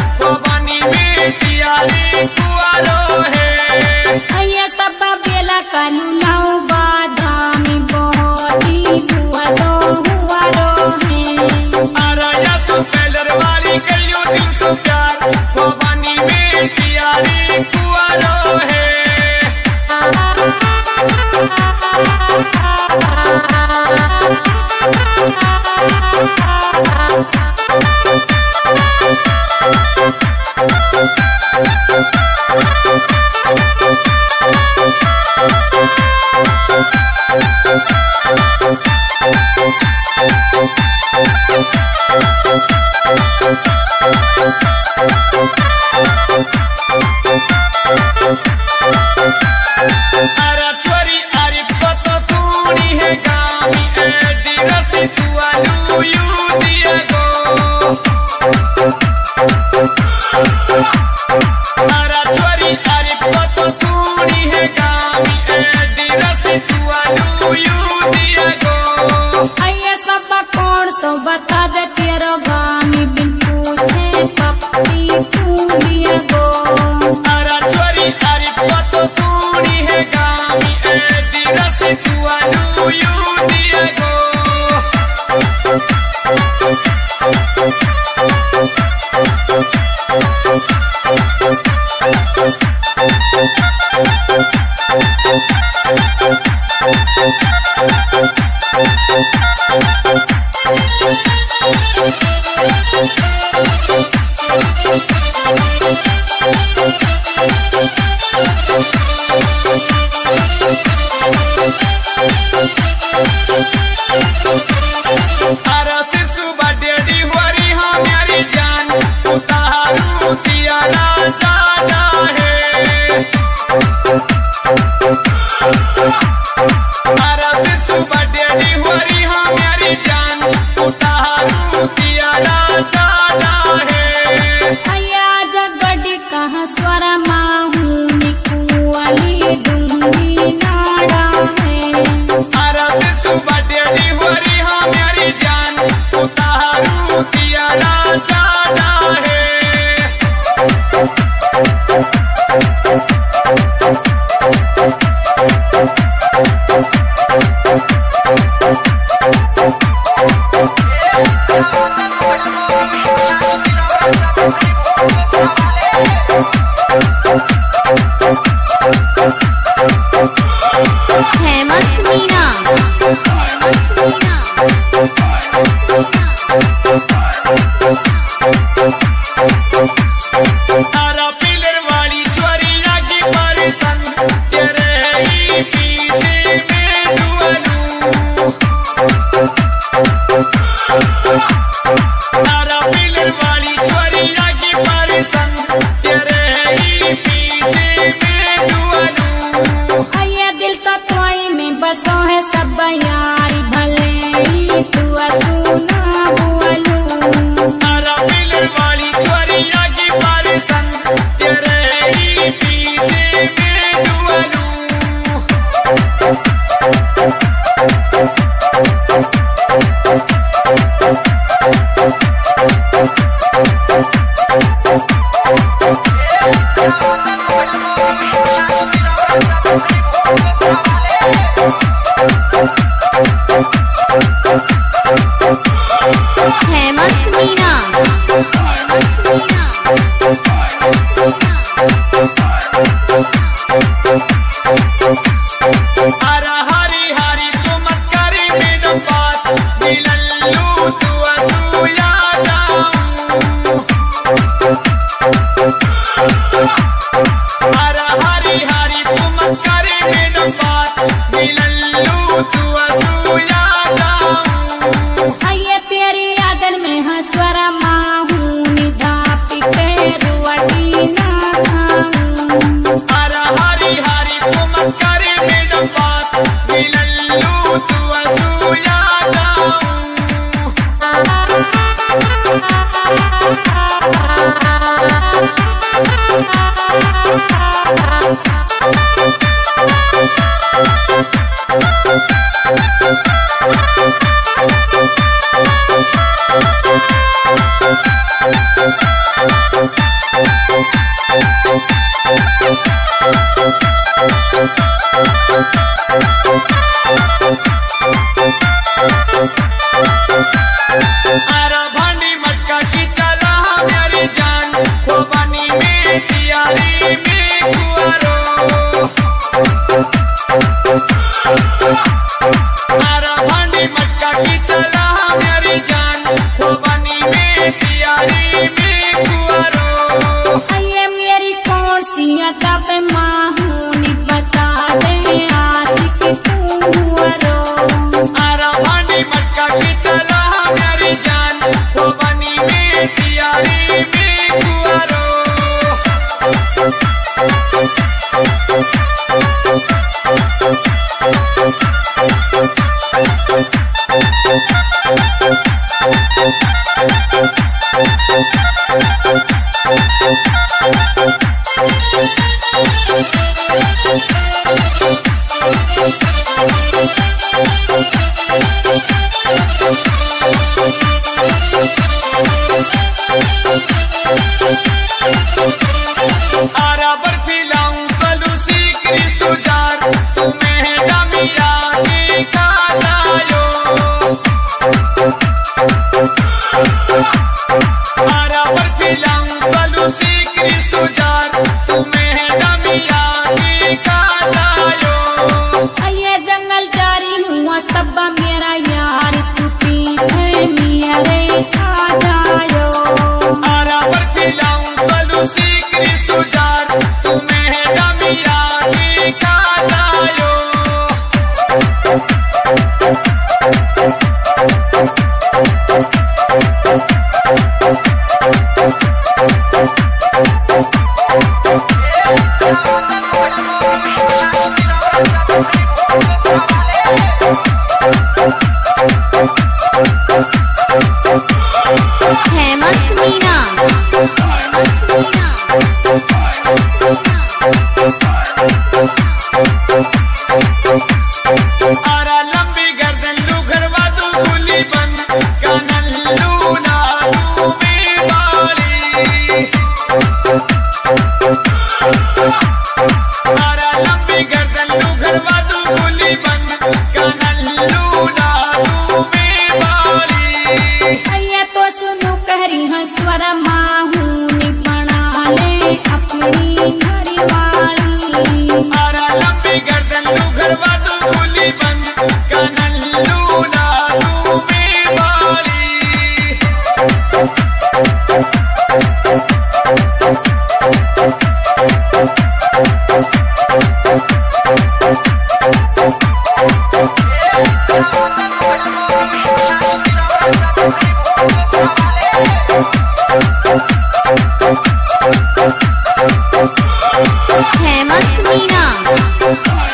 पवनी में तियारी कुआरो है अया सब बेला कलुलाओ बादामी बोहती कुआरो हुआरो है आराया सुपेलर वाली कलियो 304 पवनी में तियारी कुआरो है अरे छोरी अरे पतो तूड़ी है गामी एडी रसी तुआलू यू दिया गो अरे छोरी अरे पतो तूड़ी है गामी एडी रसी तुआलू यू दिया गो अया सब कौन सो बता दे तेरो गामी बिन पूछे पप्पी तू लिया गो अरे छोरी अरे पतो तूड़ी है गामी एडी रसी तुआलू यू दिया गो अरे शिशु बडेडी हुरी हाँ मेरी जान उतारू तियारा जाना है अरे शिशु बडेडी हुरी हाँ मेरी जान उतारू तियारा जाना है अया जगड़ी कहाँ स्वर माहू निकुआली डूंगी नाड़ा है अरे शिशु बडेडी हुरी हाँ मेरी जान उतारू तियारा जाना है हेमंत मीना तारा पिलर वाली छोरी लागी परिसन तेरे ही पीछे में दुआलू तारा पिलर वाली छोरी लागी परिसन तेरे ही पीछे में दुआलू अया दिल तो तोई में बसो है सब यारी भले ही तू सुना बुआलू तारा पिलर वाली छोरी लागी परिसन तेरे ही पीछे में दुआलू हेमंत मीना अरे हरी हरी तुम करी बिन बात दिलल्लू तू असूया अरे हरी हरी तुम करी बिन बात दिलल्लू तू असूया अये तेरी यादन में हंसवर माहू निधा पिके रुआटी ना खाऊं अरे हरी हरी तुम करी बिन बात दिलल्लू तू असूया Thank you. आरा भांडी मटका की चला मेरी जान खोबानी में तियारी में कुआरो आरा भांडी मटका की चला मेरी जान खोबानी में तियारी में कुआरो ये मेरी कौन सी अदब माहूनी बता दे आज कि तू हुआरो आरा भांडी मटका की चला मेरी जान खोबानी में तियारी में कुआरो आरा बर्फी लाऊं कलू सीकरी सुजार तुम्हें डमिया की कालायो आरा बर्फी लाऊं कलू सीकरी सुजार तुम्हें डमिया की कालायो ये जंगल जारी हुआ सब मेरा यार तू पीछे मेरे आ जायो आरा बर्फी लाऊं कलू सीकरी सुजार तुम्हें डमिया की कालायो हेमंत मीना आरा लंबी गर्दन लू घरवा दू गुली बंद कनल लू नालू में बाली आरा लंबी गर्दन लू घरवा दू गुली बंद कनल लू नालू में बाली ये तो सुनो कहरी हंसवर माहूनी बना ले अपनी घरवाली आरा लंबी गर्दन लू घरवा दू गुली बंद कनल लू नालू में बाली हेमंत मीना